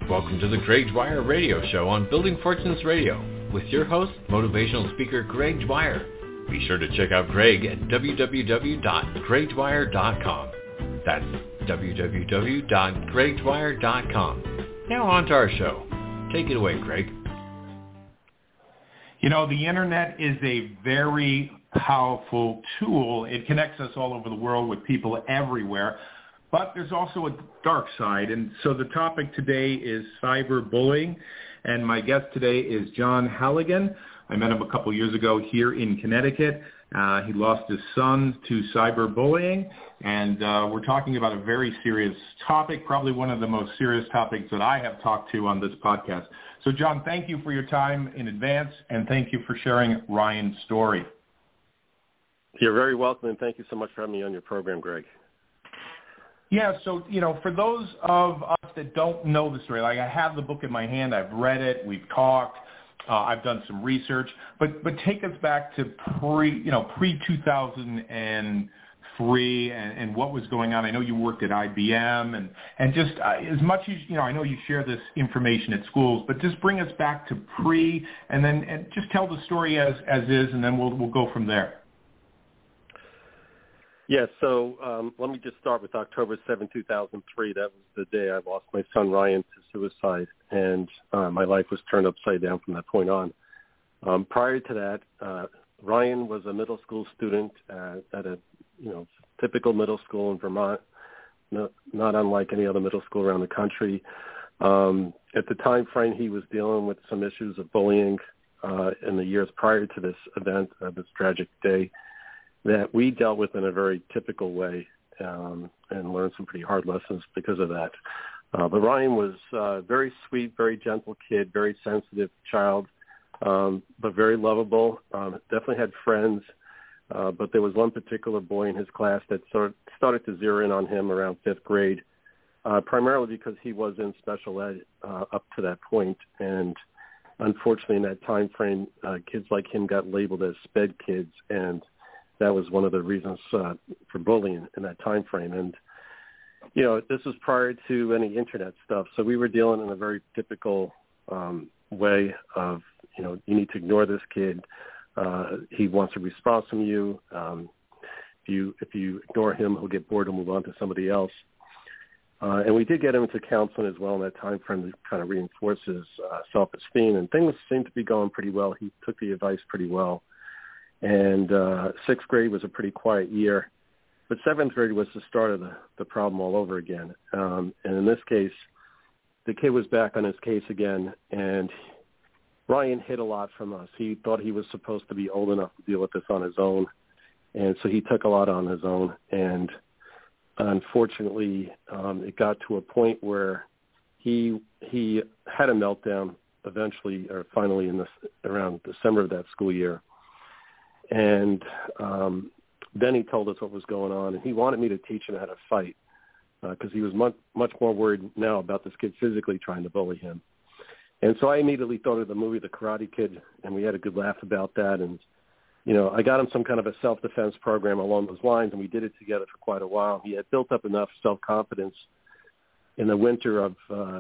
Welcome to the Greg Dwyer Radio Show on Building Fortunes Radio with your host, motivational speaker Greg Dwyer. Be sure to check out Greg at www.gregdwyer.com. That's www.gregdwyer.com. Now on to our show. Take it away, Greg. You know, the internet is a very powerful tool. It connects us all over the world with people everywhere. But there's also a dark side, and so the topic today is cyberbullying, and my guest today is John Halligan. I met him a couple years ago here in Connecticut. He lost his son to cyberbullying, and we're talking about a very serious topic, probably one of the most serious topics that I have talked to on this podcast. So, John, thank you for your time in advance, and thank you for sharing Ryan's story. You're very welcome, and thank you so much for having me on your program, Greg. Yeah, so, you know, for those of us that don't know the story, like I have the book in my hand, I've read it, we've talked, I've done some research, but take us back to pre-2003 and what was going on. I know you worked at IBM and just as much as, you know, I know you share this information at schools, but just bring us back to pre and just tell the story as is, and then we'll go from there. Yeah, so let me just start with October 7, 2003. That was the day I lost my son Ryan to suicide, and my life was turned upside down from that point on. Prior to that, Ryan was a middle school student at a typical middle school in Vermont, not unlike any other middle school around the country. At the time frame, he was dealing with some issues of bullying in the years prior to this event, this tragic day, that we dealt with in a very typical way and learned some pretty hard lessons because of that. But Ryan was a very sweet, very gentle kid, very sensitive child, but very lovable, definitely had friends. But there was one particular boy in his class that started to zero in on him around fifth grade, primarily because he was in special ed up to that point. And unfortunately, in that time frame, kids like him got labeled as SPED kids, and that was one of the reasons for bullying in that time frame. And, you know, this was prior to any internet stuff. So we were dealing in a very typical way of, you know, you need to ignore this kid. He wants a response from you. If you ignore him, he'll get bored and move on to somebody else. And we did get him into counseling as well in that time frame to kind of reinforce his self-esteem. And things seemed to be going pretty well. He took the advice pretty well. And sixth grade was a pretty quiet year, but seventh grade was the start of the problem all over again. And in this case, the kid was back on his case again, and Ryan hid a lot from us. He thought he was supposed to be old enough to deal with this on his own, and so he took a lot on his own. And unfortunately, it got to a point where he had a meltdown eventually, or finally, around December of that school year. And then he told us what was going on, and he wanted me to teach him how to fight because he was much more worried now about this kid physically trying to bully him. And so I immediately thought of the movie The Karate Kid, and we had a good laugh about that. And, you know, I got him some kind of a self-defense program along those lines, and we did it together for quite a while. He had built up enough self-confidence in the winter of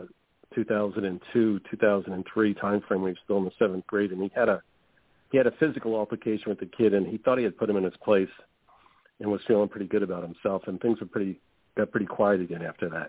2002, 2003 timeframe when he was still in the seventh grade, and he had a physical altercation with the kid, and he thought he had put him in his place and was feeling pretty good about himself, and things got pretty quiet again after that.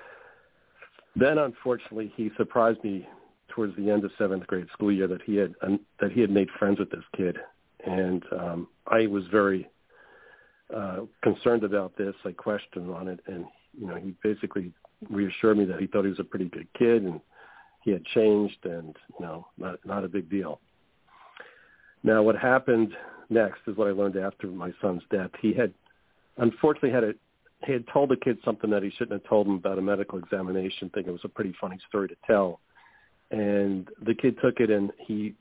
Then, unfortunately, he surprised me towards the end of seventh grade school year that he had made friends with this kid, and I was very concerned about this. I questioned on it, and you know, he basically reassured me that he thought he was a pretty good kid and he had changed, and you know, not a big deal. Now, what happened next is what I learned after my son's death. He had, unfortunately, he had told the kid something that he shouldn't have told him about a medical examination, thinking it was a pretty funny story to tell. And the kid took it, and he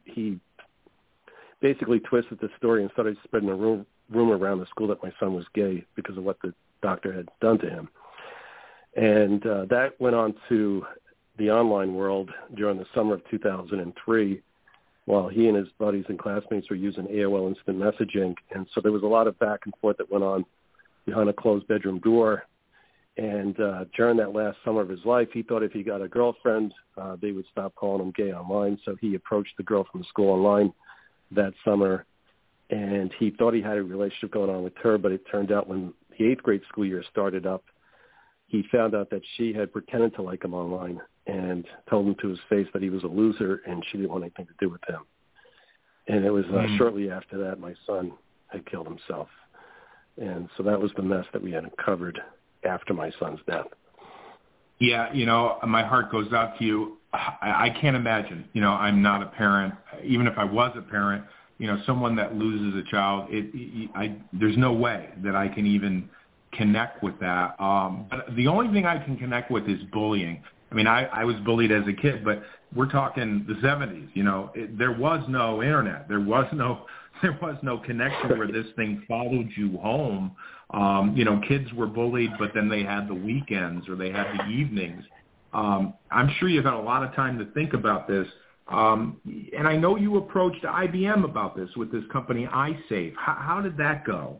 basically twisted the story and started spreading a rumor around the school that my son was gay because of what the doctor had done to him. And that went on to the online world during the summer of 2003, while he and his buddies and classmates were using AOL Instant Messaging. And so there was a lot of back and forth that went on behind a closed bedroom door. And during that last summer of his life, he thought if he got a girlfriend, they would stop calling him gay online. So he approached the girl from the school online that summer, and he thought he had a relationship going on with her, but it turned out when the 8th grade school year started up, he found out that she had pretended to like him online and told him to his face that he was a loser and she didn't want anything to do with him. And it was shortly after that my son had killed himself. And so that was the mess that we had uncovered after my son's death. Yeah, my heart goes out to you. I can't imagine, I'm not a parent. Even if I was a parent, someone that loses a child, there's no way that I can even connect with that. But the only thing I can connect with is bullying. I mean, I was bullied as a kid, but we're talking the 70s. There was no internet. There was no connection where this thing followed you home. Kids were bullied, but then they had the weekends or they had the evenings. I'm sure you've had a lot of time to think about this. And I know you approached IBM about this with this company iSafe. How did that go?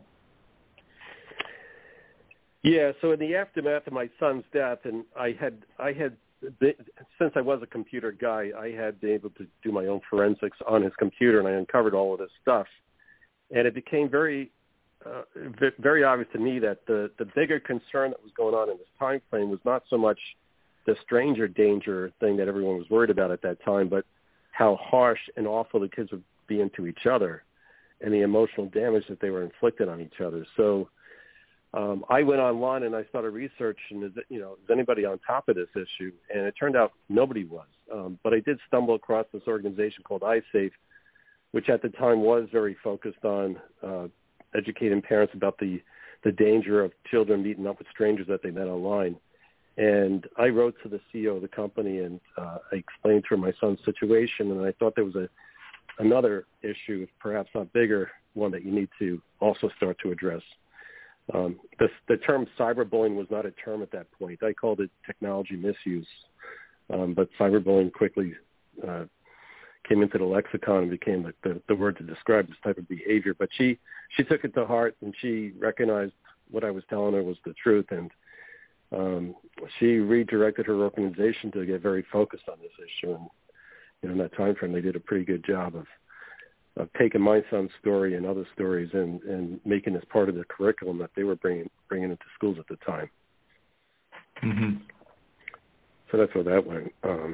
Yeah, so in the aftermath of my son's death, and I had since I was a computer guy, I had been able to do my own forensics on his computer, and I uncovered all of this stuff. And it became very obvious to me that the bigger concern that was going on in this time frame was not so much the stranger danger thing that everyone was worried about at that time, but how harsh and awful the kids would be into each other and the emotional damage that they were inflicted on each other. So I went online and I started researching, is anybody on top of this issue? And it turned out nobody was. But I did stumble across this organization called iSafe, which at the time was very focused on educating parents about the danger of children meeting up with strangers that they met online. And I wrote to the CEO of the company and I explained to her my son's situation, and I thought there was another issue, perhaps not bigger, one that you need to also start to address. The term cyberbullying was not a term at that point. I called it technology misuse, but cyberbullying quickly came into the lexicon and became the word to describe this type of behavior. But she took it to heart, and she recognized what I was telling her was the truth, and she redirected her organization to get very focused on this issue. And in that time frame, they did a pretty good job of taking my son's story and other stories and making this part of the curriculum that they were bringing into schools at the time. Mm-hmm. So that's where that went.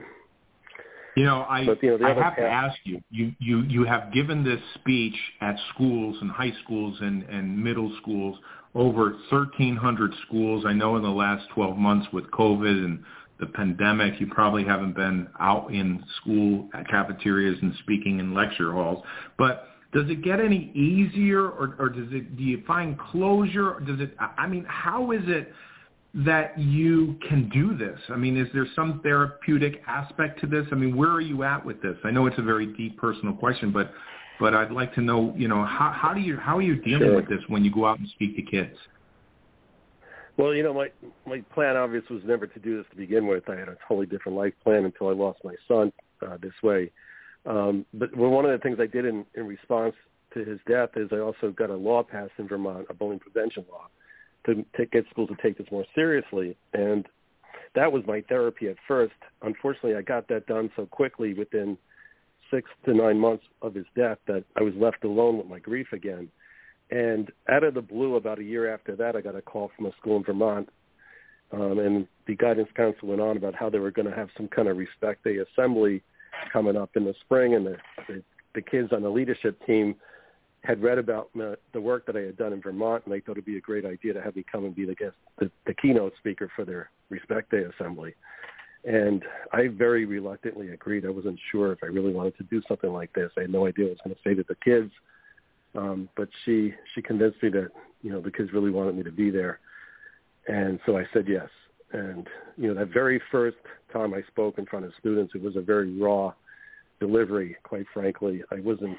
I have to ask you, you have given this speech at schools and high schools and middle schools, over 1,300 schools. I know in the last 12 months with COVID and the pandemic, you probably haven't been out in school cafeterias and speaking in lecture halls. But does it get any easier, or do you find closure? How is it that you can do this? I mean, is there some therapeutic aspect to this? I mean, where are you at with this? I know it's a very deep personal question, but I'd like to know, how are you dealing with this when you go out and speak to kids? Well, my plan obviously was never to do this to begin with. I had a totally different life plan until I lost my son this way. But one of the things I did in response to his death is I also got a law passed in Vermont, a bullying prevention law, to get schools to take this more seriously. And that was my therapy at first. Unfortunately, I got that done so quickly within 6 to 9 months of his death that I was left alone with my grief again. And out of the blue, about a year after that, I got a call from a school in Vermont, and the guidance council went on about how they were going to have some kind of Respect Day assembly coming up in the spring, and the kids on the leadership team had read about the work that I had done in Vermont, and they thought it would be a great idea to have me come and be the keynote speaker for their Respect Day assembly. And I very reluctantly agreed. I wasn't sure if I really wanted to do something like this. I had no idea what I was going to say to the kids. But she convinced me that, the kids really wanted me to be there. And so I said yes. And, that very first time I spoke in front of students, it was a very raw delivery, quite frankly. I wasn't,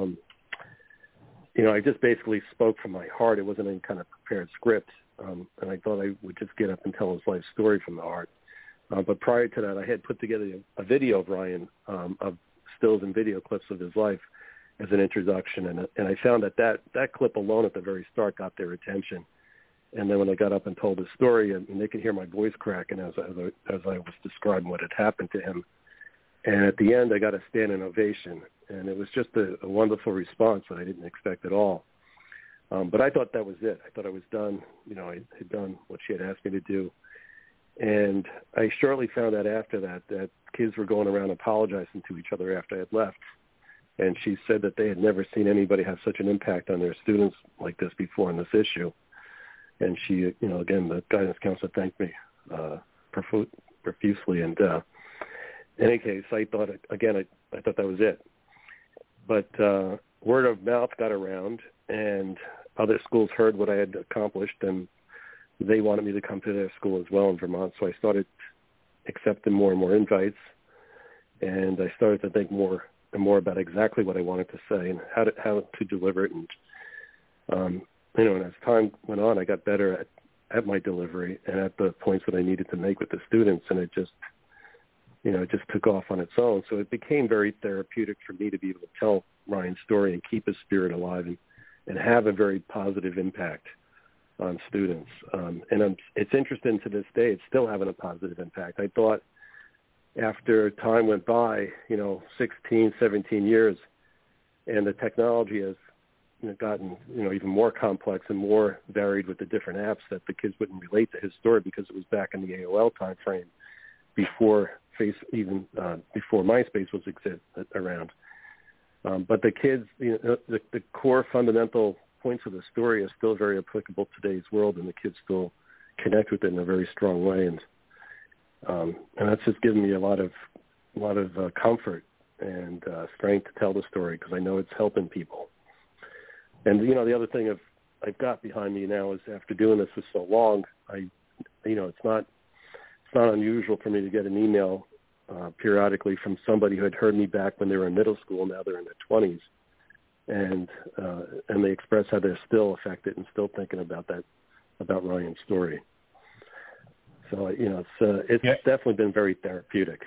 I just basically spoke from my heart. It wasn't any kind of prepared script. And I thought I would just get up and tell his life story from the heart. But prior to that, I had put together a video of Ryan, of stills and video clips of his life as an introduction. And I found that clip alone at the very start got their attention. And then when I got up and told the story, and they could hear my voice cracking as I was describing what had happened to him. And at the end, I got a standing ovation, and it was just a wonderful response that I didn't expect at all. But I thought that was it. I thought I was done. I had done what she had asked me to do. And I shortly found out after that kids were going around apologizing to each other after I had left. And she said that they had never seen anybody have such an impact on their students like this before in this issue. And she, again, the guidance counselor thanked me profusely. And in any case, I thought, again, I thought that was it. But word of mouth got around, and other schools heard what I had accomplished, and they wanted me to come to their school as well in Vermont. So I started accepting more and more invites, and I started to think more and more about exactly what I wanted to say and how to deliver it. And and as time went on, I got better at my delivery and at the points that I needed to make with the students, and it just took off on its own. So it became very therapeutic for me to be able to tell Ryan's story and keep his spirit alive and have a very positive impact on students. It's interesting to this day, it's still having a positive impact. I thought after time went by, 16, 17 years, and the technology has gotten, even more complex and more varied with the different apps, that the kids wouldn't relate to his story because it was back in the AOL time frame before before MySpace was around. But the kids, the core fundamental points of the story are still very applicable to today's world, and the kids still connect with it in a very strong way. And that's just given me a lot of comfort and strength to tell the story, because I know it's helping people. And the other thing I've got behind me now is, after doing this for so long, it's not unusual for me to get an email periodically from somebody who had heard me back when they were in middle school. Now they're in their 20s, and they express how they're still affected and still thinking about Ryan's story. So it's definitely been very therapeutic.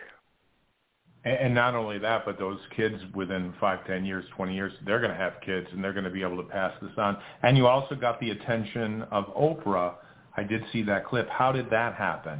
And not only that, but those kids within 5, 10 years, 20 years, they're going to have kids, and they're going to be able to pass this on. And you also got the attention of Oprah. I did see that clip. How did that happen?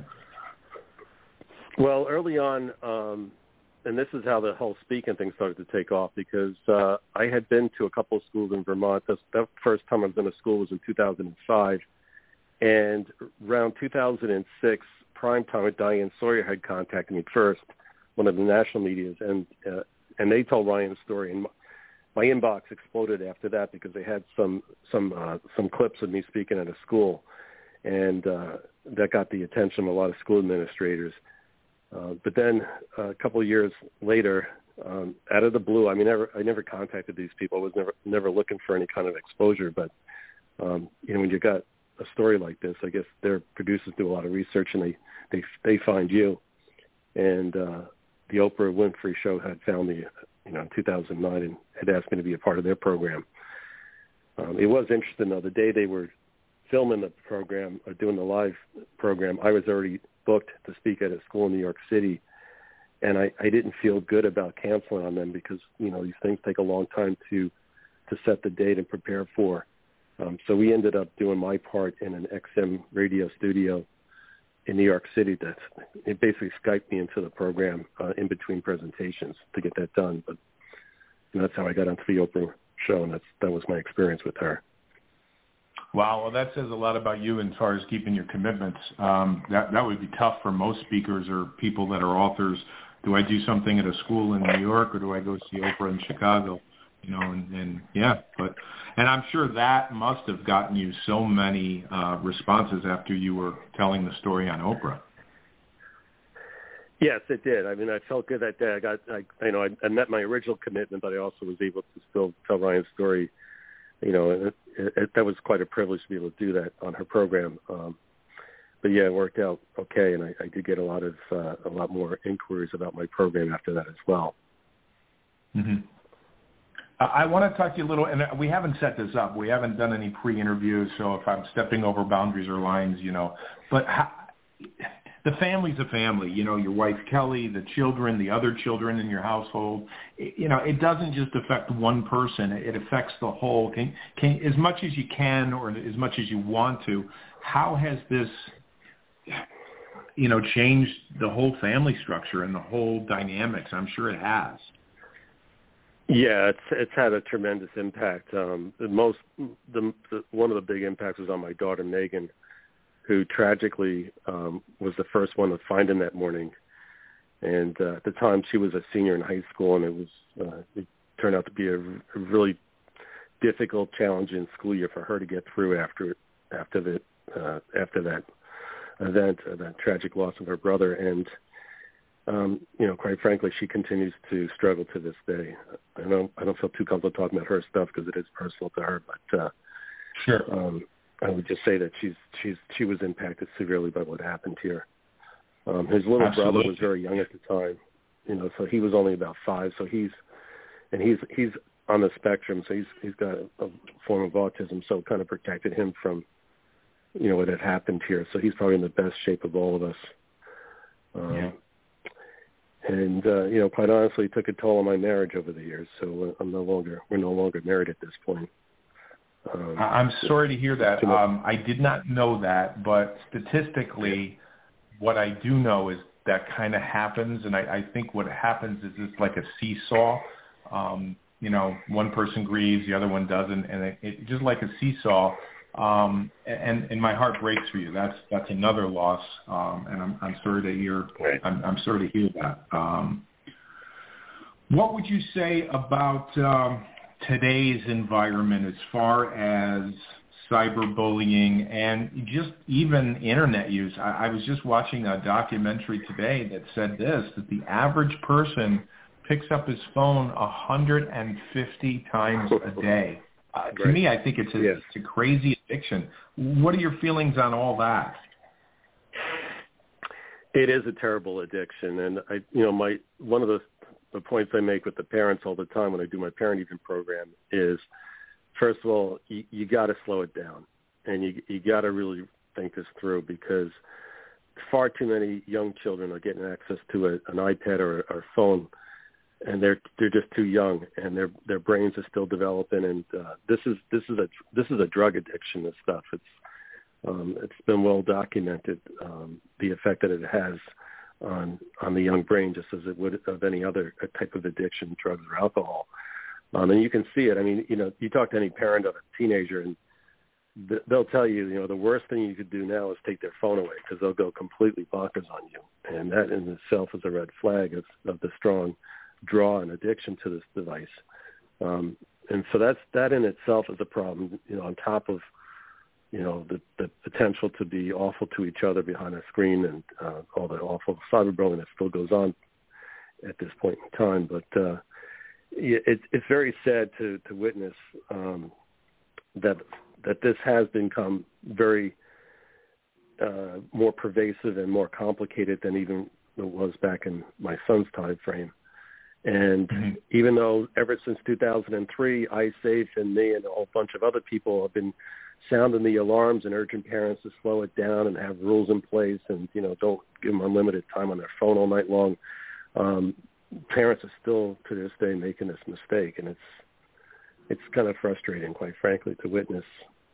Well, early on, and this is how the whole speaking thing started to take off, because I had been to a couple of schools in Vermont. That first time I was in a school was in 2005. And around 2006, Primetime with Diane Sawyer had contacted me first, one of the national medias, and they told Ryan's story. And my inbox exploded after that, because they had some clips of me speaking at a school, and that got the attention of a lot of school administrators. But then a couple of years later, out of the blue, I never contacted these people. I was never looking for any kind of exposure. But when you got a story like this, I guess their producers do a lot of research, and they find you. And the Oprah Winfrey Show had found me, in 2009, and had asked me to be a part of their program. It was interesting, though. The day they were filming the program, or doing the live program, I was already booked to speak at a school in New York City, and I didn't feel good about canceling on them, because these things take a long time to set the date and prepare for. So we ended up doing my part in an XM radio studio in New York City. It basically Skyped me into the program in between presentations to get that done. But that's how I got onto the Oprah Show, and that was my experience with her. Wow, well, that says a lot about you as far as keeping your commitments. That would be tough for most speakers or people that are authors. Do I do something at a school in New York, or do I go see Oprah in Chicago? And I'm sure that must have gotten you so many responses after you were telling the story on Oprah. Yes, it did. I felt good that day. I met my original commitment, but I also was able to still tell Ryan's story. That was quite a privilege to be able to do that on her program. But yeah, it worked out okay, and I did get a lot more inquiries about my program after that as well. Mm-hmm. I want to talk to you a little, and we haven't set this up. We haven't done any pre-interviews, so if I'm stepping over boundaries or lines, but the family's a family. You know, your wife Kelly, the children, the other children in your household. You know, it doesn't just affect one person; it affects the whole. Can as much as you can, or as much as you want to, how has this, you know, changed the whole family structure and the whole dynamics? I'm sure it has. Yeah, it's had a tremendous impact. One of the big impacts was on my daughter Megan, who tragically was the first one to find him that morning. And at the time, she was a senior in high school, and it turned out to be a really difficult, challenging school year for her to get through after that event, that tragic loss of her brother. And you know, quite frankly, she continues to struggle to this day. I don't feel too comfortable talking about her stuff because it is personal to her, but sure. I would just say that she was impacted severely by what happened here. His little brother was very young at the time, you know, so he was only about 5. So he's on the spectrum, so he's got a form of autism, so it kind of protected him from, you know, what had happened here. So he's probably in the best shape of all of us. Yeah. And you know, quite honestly, it took a toll on my marriage over the years. So we're no longer married at this point. I'm sorry to hear that. I did not know that, but statistically, what I do know is that kind of happens, and I think what happens is it's like a seesaw. You know, one person grieves, the other one doesn't, and it just like a seesaw. And my heart breaks for you. That's another loss, and I'm sorry to hear. Right. I'm sorry to hear that. What would you say about today's environment as far as cyberbullying and just even internet use? I was just watching a documentary today that said that the average person picks up his phone 150 times a day. To me, I think it's a crazy addiction. What are your feelings on all that? It is a terrible addiction, and one of the points I make with the parents all the time when I do my parent evening program is, first of all, you got to slow it down, and you got to really think this through, because far too many young children are getting access to an iPad or a phone, and they're just too young, and their brains are still developing. And this is a drug addiction. This stuff. It's been well documented, the effect that it has on the young brain, just as it would of any other type of addiction, drugs or alcohol. And you can see it. I mean, you know, you talk to any parent of a teenager, and they'll tell you, you know, the worst thing you could do now is take their phone away, because they'll go completely bonkers on you, and that in itself is a red flag of the strong draw and addiction to this device. And so that in itself is a problem, you know, on top of, you know, the potential to be awful to each other behind a screen, and all the awful cyberbullying that still goes on at this point in time. But it's very sad to witness that this has become very more pervasive and more complicated than even it was back in my son's time frame. And even though ever since 2003, iSafe and me and a whole bunch of other people have been sounding the alarms and urging parents to slow it down and have rules in place, and, you know, don't give them unlimited time on their phone all night long, parents are still to this day making this mistake, and it's kind of frustrating, quite frankly, to witness.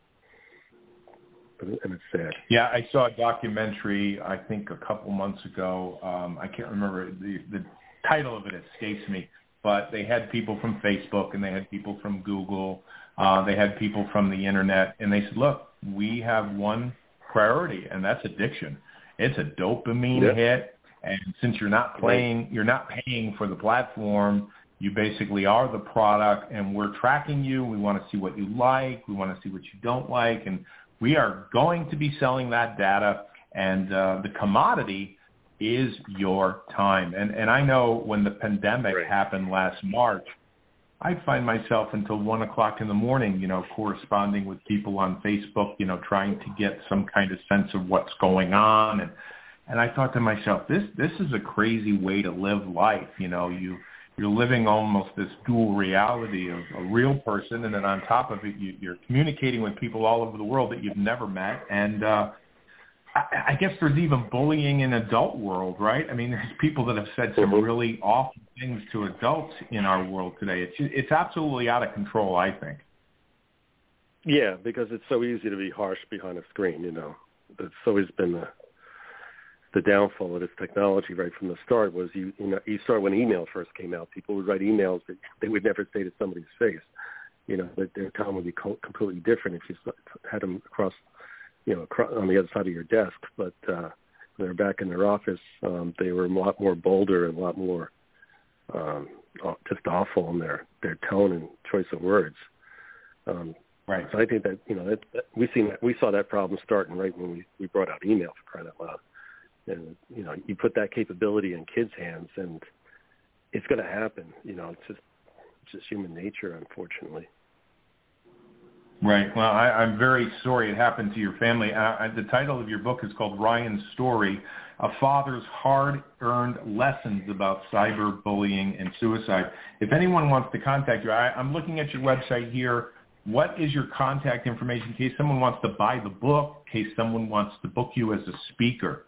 And it's sad. Yeah, I saw a documentary, I think a couple months ago. I can't remember the title of it, escapes me, but they had people from Facebook, and they had people from Google, they had people from the internet, and they said, look, we have one priority, and that's addiction. It's a dopamine hit, and since you're not paying for the platform, you basically are the product, and we're tracking you. We want to see what you like. We want to see what you don't like, and we are going to be selling that data, and the commodity is your time. And I know when the pandemic happened last March, I'd find myself until 1 o'clock in the morning, you know, corresponding with people on Facebook, you know, trying to get some kind of sense of what's going on. And I thought to myself, this is a crazy way to live life. You know, you're living almost this dual reality of a real person, and then on top of it, you're communicating with people all over the world that you've never met. And I guess there's even bullying in adult world, right? I mean, there's people that have said some really awful things to adults in our world today. It's absolutely out of control, I think. Yeah, because it's so easy to be harsh behind a screen, It's always been the downfall of this technology right from the start was you saw when email first came out, people would write emails that they would never say to somebody's face. That their tone would be completely different if you had them across on the other side of your desk. But when they're back in their office, they were a lot more bolder and a lot more just awful in their tone and choice of words. Right. So I think that that we saw that problem starting right when we brought out email, for crying out loud. And you put that capability in kids' hands, and it's going to happen. It's just human nature, unfortunately. Right. Well, I'm very sorry it happened to your family. The title of your book is called Ryan's Story, A Father's Hard-Earned Lessons About Cyberbullying and Suicide. If anyone wants to contact you, I'm looking at your website here. What is your contact information in case someone wants to buy the book, in case someone wants to book you as a speaker?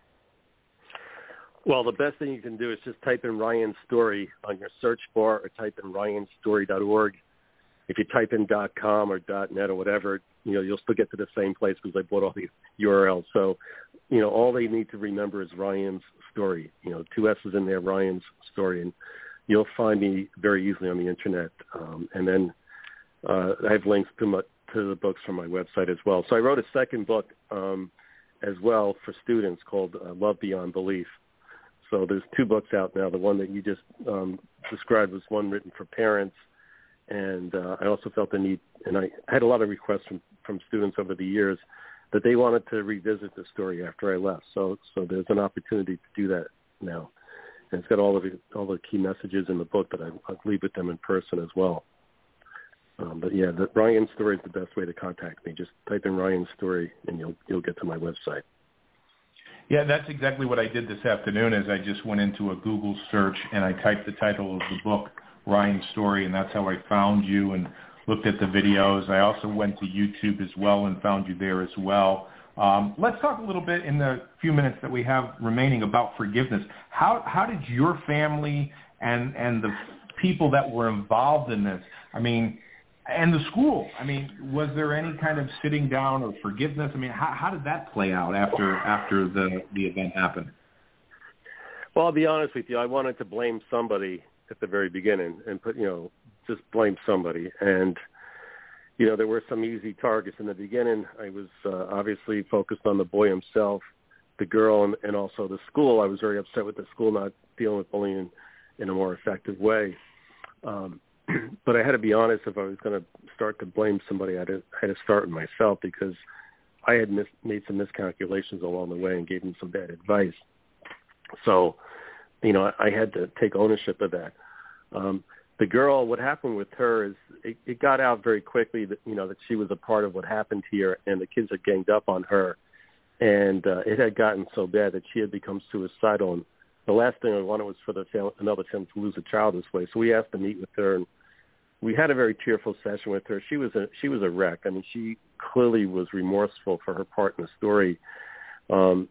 Well, the best thing you can do is just type in Ryan's Story on your search bar or type in ryanstory.org. If you type in .com or .net or whatever, you'll still get to the same place because I bought all the URLs. So, all they need to remember is Ryan's Story. 2 S's in there, Ryan's Story, and you'll find me very easily on the internet. And then I have links to the books from my website as well. So I wrote a second book as well for students called Love Beyond Belief. So there's 2 books out now. The one that you just described was one written for parents. And I also felt the need, and I had a lot of requests from students over the years that they wanted to revisit the story after I left. So there's an opportunity to do that now. And it's got all the key messages in the book that I leave with them in person as well. But yeah, the Ryan Story is the best way to contact me. Just type in Ryan Story and you'll get to my website. Yeah, that's exactly what I did this afternoon. Is I just went into a Google search and I typed the title of the book, Ryan's Story, and that's how I found you and looked at the videos. I also went to YouTube as well and found you there as well. Let's talk a little bit in the few minutes that we have remaining about forgiveness. How did your family and the people that were involved in this, and the school, was there any kind of sitting down or forgiveness? How did that play out after the event happened? Well, I'll be honest with you. I wanted to blame somebody at the very beginning and just blame somebody. And, there were some easy targets in the beginning. I was obviously focused on the boy himself, the girl, and also the school. I was very upset with the school not dealing with bullying in a more effective way. But I had to be honest, if I was going to start to blame somebody, I had to start with myself because I had made some miscalculations along the way and gave them some bad advice. So, I had to take ownership of that. The girl, what happened with her is it got out very quickly that, that she was a part of what happened here, and the kids had ganged up on her. And it had gotten so bad that she had become suicidal. And the last thing I wanted was for another family to lose a child this way. So we asked to meet with her, and we had a very tearful session with her. She was a wreck. She clearly was remorseful for her part in the story. And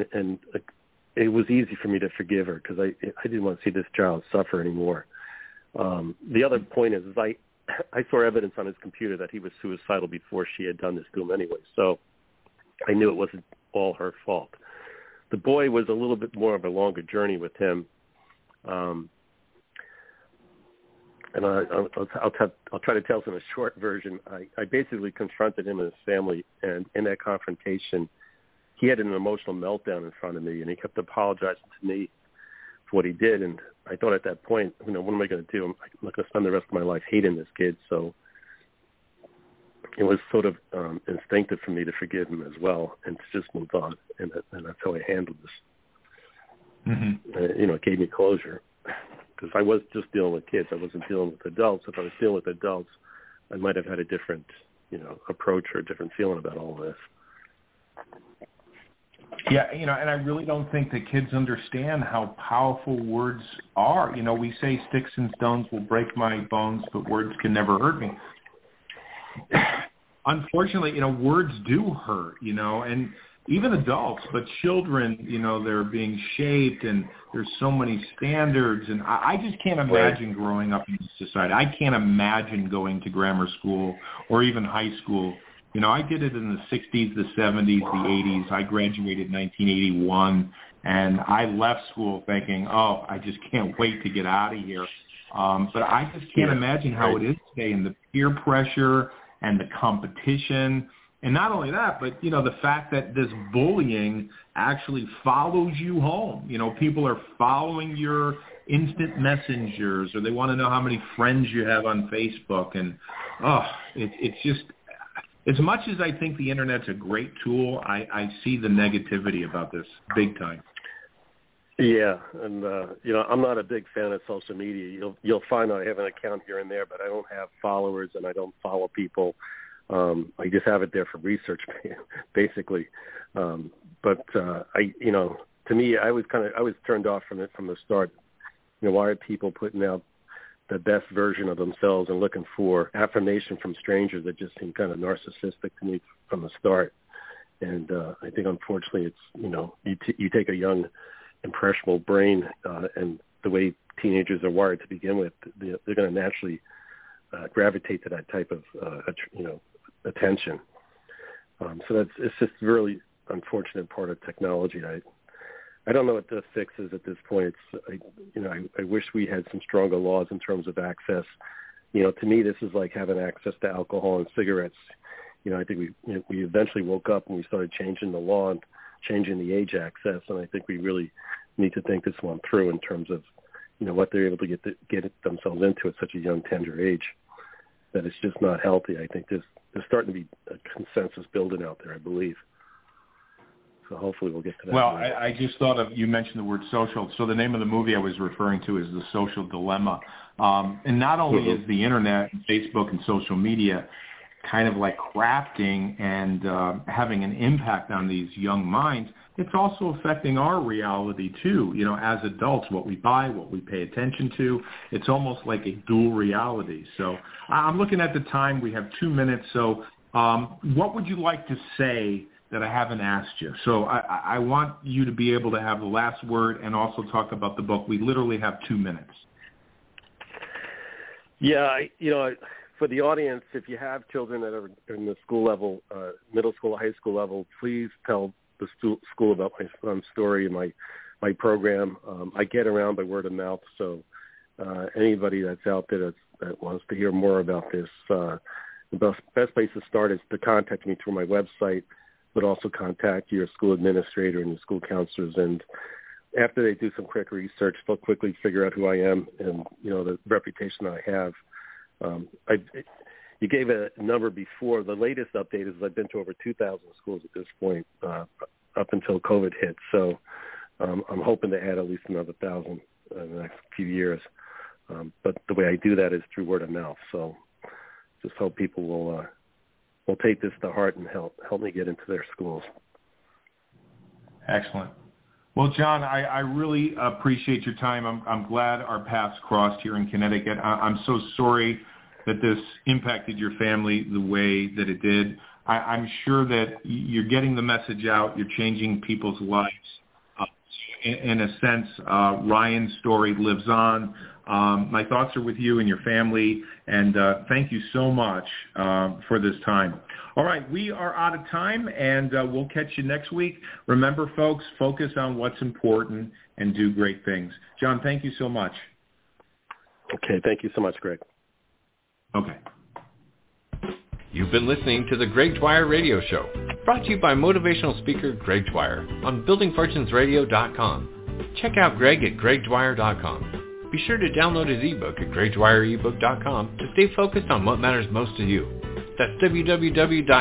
it was easy for me to forgive her because I didn't want to see this child suffer anymore. The other point is I saw evidence on his computer that he was suicidal before she had done this to him anyway. So I knew it wasn't all her fault. The boy was a little bit more of a longer journey with him. And I'll try to tell some a short version. I basically confronted him and his family, and in that confrontation, he had an emotional meltdown in front of me, and he kept apologizing to me for what he did. And I thought at that point, what am I going to do? I'm not going to spend the rest of my life hating this kid. So it was sort of instinctive for me to forgive him as well and to just move on. And that's how I handled this. Mm-hmm. It gave me closure because I was just dealing with kids. I wasn't dealing with adults. If I was dealing with adults, I might have had a different, approach or a different feeling about all this. Yeah, and I really don't think that kids understand how powerful words are. We say sticks and stones will break my bones, but words can never hurt me. Unfortunately, words do hurt, and even adults, but children, they're being shaped, and there's so many standards. And I just can't imagine growing up in this society. I can't imagine going to grammar school or even high school. I did it in the 60s, the 70s, the 80s. I graduated in 1981, and I left school thinking, oh, I just can't wait to get out of here. But I just can't imagine how it is today, and the peer pressure and the competition. And not only that, but, the fact that this bullying actually follows you home. People are following your instant messengers, or they want to know how many friends you have on Facebook. And, it's just, as much as I think the Internet's a great tool, I see the negativity about this big time. Yeah, and, I'm not a big fan of social media. You'll find I have an account here and there, but I don't have followers and I don't follow people. I just have it there for research, basically. But to me, I was turned off from it from the start. Why are people putting out the best version of themselves and looking for affirmation from strangers that just seem kind of narcissistic to me from the start? And I think, unfortunately, it's, you take a young, impressionable brain and the way teenagers are wired to begin with, they're going to naturally gravitate to that type of, attention. So it's just a really unfortunate part of technology. I don't know what the fix is at this point. I wish we had some stronger laws in terms of access. To me, this is like having access to alcohol and cigarettes. I think we eventually woke up and we started changing the law and changing the age access, and I think we really need to think this one through in terms of, what they're able to get themselves into at such a young, tender age. That it's just not healthy. I think there's starting to be a consensus building out there, I believe. So hopefully we'll get to that. Well, I just thought of, you mentioned the word social. So the name of the movie I was referring to is The Social Dilemma. And not only is the Internet, Facebook, and social media kind of like crafting and having an impact on these young minds, it's also affecting our reality too. As adults, what we buy, what we pay attention to, it's almost like a dual reality. So I'm looking at the time. We have 2 minutes. So what would you like to say that I haven't asked you? So I want you to be able to have the last word and also talk about the book. We literally have 2 minutes. Yeah, for the audience, if you have children that are in the school level, middle school, high school level, please tell the school about my son's story and my program. I get around by word of mouth, so anybody that's out there that wants to hear more about this, the best place to start is to contact me through my website, but also contact your school administrator and your school counselors. And after they do some quick research, they'll quickly figure out who I am and, the reputation I have. You gave a number before. The latest update is I've been to over 2,000 schools at this point, up until COVID hit. So I'm hoping to add at least another 1,000 in the next few years. But the way I do that is through word of mouth. So just hope people will take this to heart and help me get into their schools. Excellent. Well, John, I really appreciate your time. I'm glad our paths crossed here in Connecticut. I'm so sorry that this impacted your family the way that it did. I'm sure that you're getting the message out. You're changing people's lives. In a sense, Ryan's story lives on. My thoughts are with you and your family, and thank you so much for this time. All right, we are out of time, and we'll catch you next week. Remember, folks, focus on what's important and do great things. John, thank you so much. Okay, thank you so much, Greg. Okay. You've been listening to the Greg Dwyer Radio Show, brought to you by motivational speaker Greg Dwyer on buildingfortunesradio.com. Check out Greg at gregdwyer.com. Be sure to download his ebook at gregdwyerebook.com to stay focused on what matters most to you. That's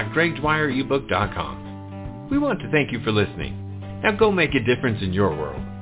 www.gregdwyerebook.com. We want to thank you for listening. Now go make a difference in your world.